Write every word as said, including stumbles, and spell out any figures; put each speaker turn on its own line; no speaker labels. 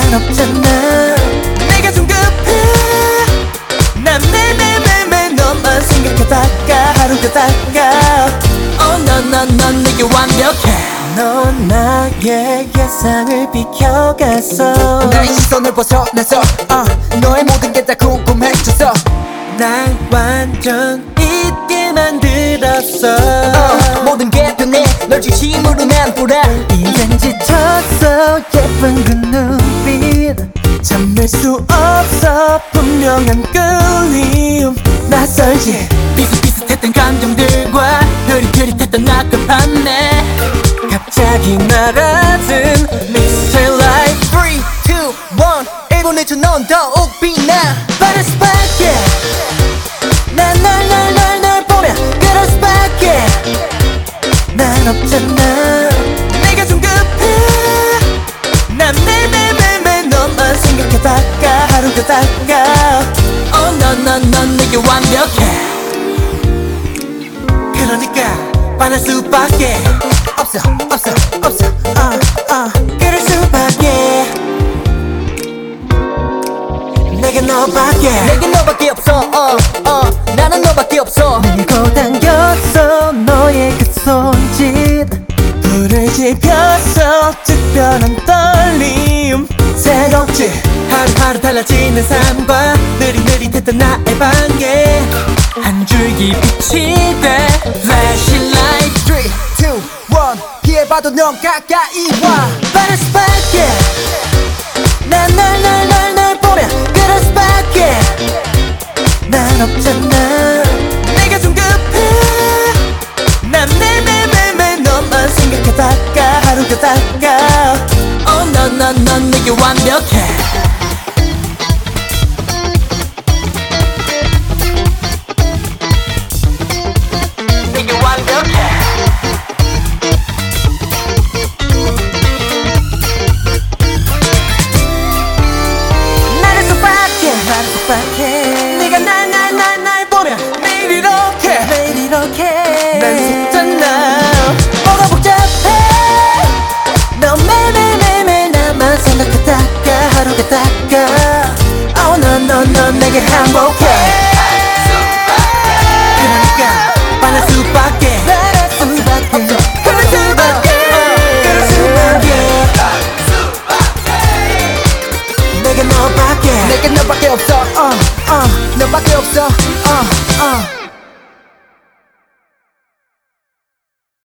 난 없잖아. 내가 좀 급해. 난 매일매일매일 너만 생각하다가 하루가 다가 Oh no no 너 내게 완벽해. 넌 나의 예상을 비켜갔어.
나의 시선을 벗어나서 uh, 너의 모든 게 다 궁금해졌어.
날 완전 잊게 만들었어.
uh, 모든 게 변해 널 진심으로 난 보라.
이젠 지쳤어. 예쁜 그 눈빛 잠들 수 없어. 분명한 끌림 낯설지. 비슷비슷했던 감정들과 흐릿흐릿했던 아까 밤내 갑자기 날아든 Mixtape Life.
three, two, one 일 분 내줘 넌 더욱 빛나.
빠를 수밖에. 난 널 널 널 널 보면 그럴 수밖에. 난 없잖아. 내가 좀 급해. 난 매일매일매일 너만 생각하다가 하루가 다가 Oh no no 넌 내게 완벽해. 그러니까 반할 수밖에
없어 없어 없어.
uh, uh, 그럴 수밖에. 내게 너밖에.
내게 너밖에 없어. uh, uh, 나는 너밖에 없어.
밀고 당겼어 너의 그 손짓. 불을 지폈어 특별한 떨림. 새롭지 하루하루 달라지는 삶과 느릿느릿했던 나의 방에 한 줄기 빛이 돼 Flashing light.
three, two, one 피해봐도 넌 가까이 와.
빠를 수밖에. 난 널 널 널 널 보면 그럴 수밖에. 난 없잖아. 내가 좀 급해. 난 매일매일매일 너만 생각하다가 하루가 다가 Oh no no 넌 내게 완벽해. 내게 완벽해. 나를 수밖에. 나를 수밖에. 네가 날 날 날 날 보면 매일 이렇게 매일 이렇게 난 속잖아. 뭐가 복잡해. 너 매일매일매일 나만 생각하다가 하루가 다가 Oh no no 너 내게 행복해. 그러니까 반할 수밖에. 반할 수밖에. 그럴 수밖에. 그럴 수밖에. 내게 너밖에.
내게 너밖에 없어. uh, uh, 너밖에 없어. uh, uh.